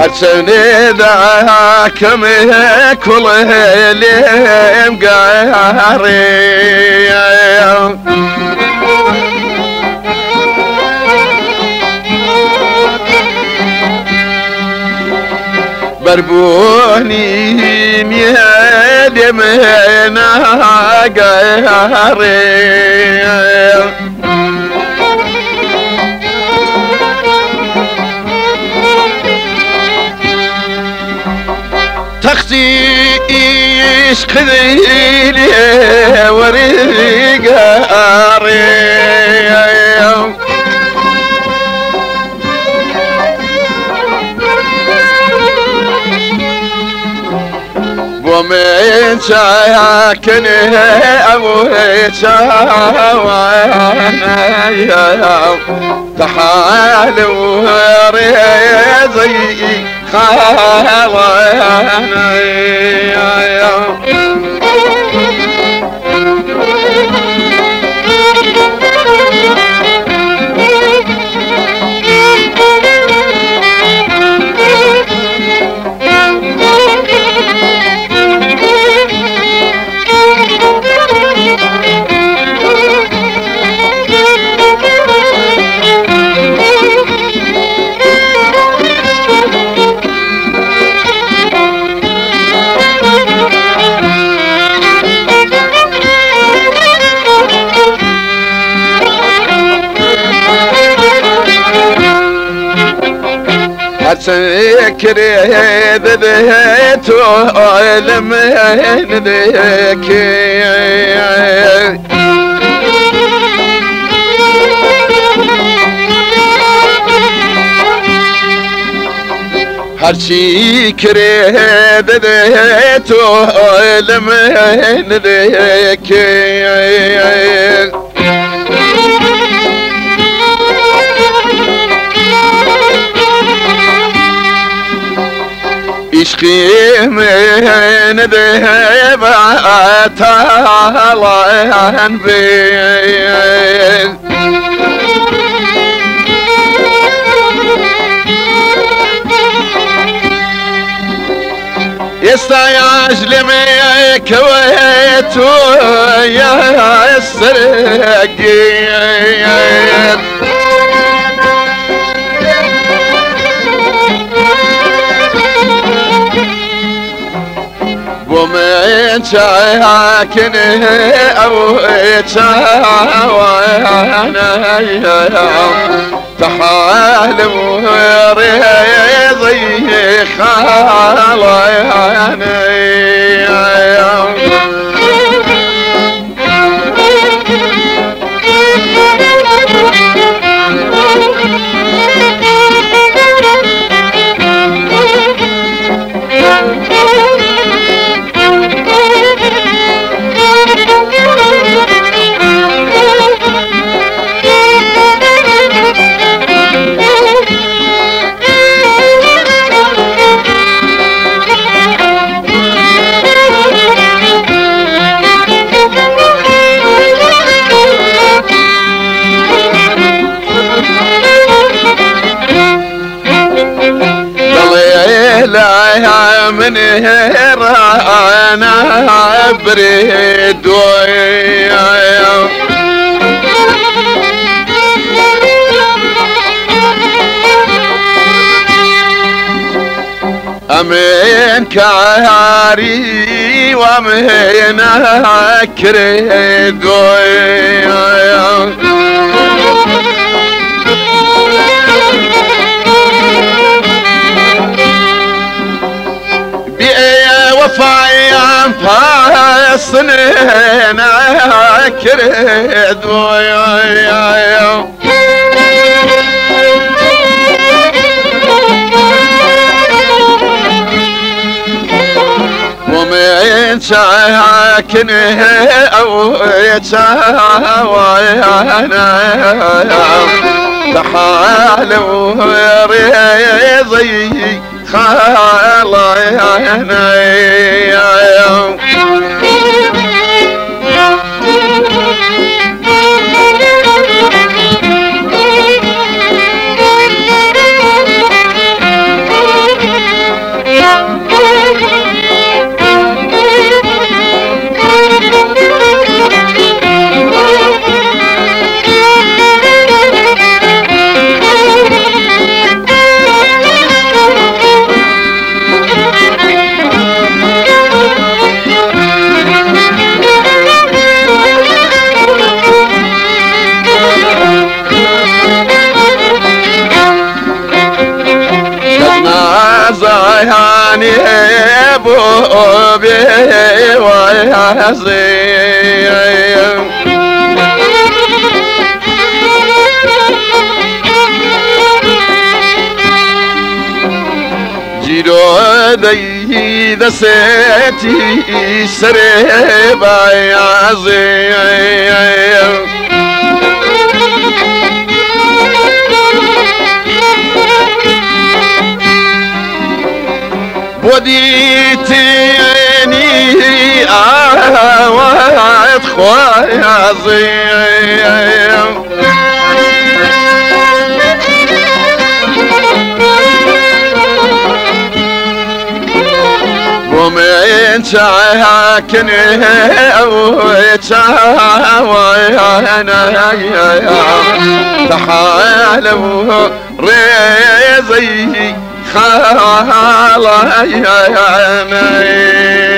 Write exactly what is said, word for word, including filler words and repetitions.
حسني ذاك من كل ليم قاري بربوني ميد من قاري تختي إيش خذيلي وريق أريم ومن ساكن أبوي سوانا تحالوا ريزي خالنا سكري ذبيتو لمن ذكي هرشي كريد ذيتو لمن ذكي عشقي من ذهب طالعن بيه يستعيش لمي كويتو يا السرقين ومن ساكن أو تاوانا تحالوا ريضي خالينا لا من هرانا بريد أمين كاري ومين أكريد وفايا فاصنين أكرد ويا ومن ساكن أو يتاوانا تحالوا ريضي خالينا هاني ابو بي ويعزيم جيرو ذي ذسيتي سريبا يعزيم وديتيني آوات خواي عظيم ومن شاكنه أو يتعاوينا تحالوا ريزي خالا يا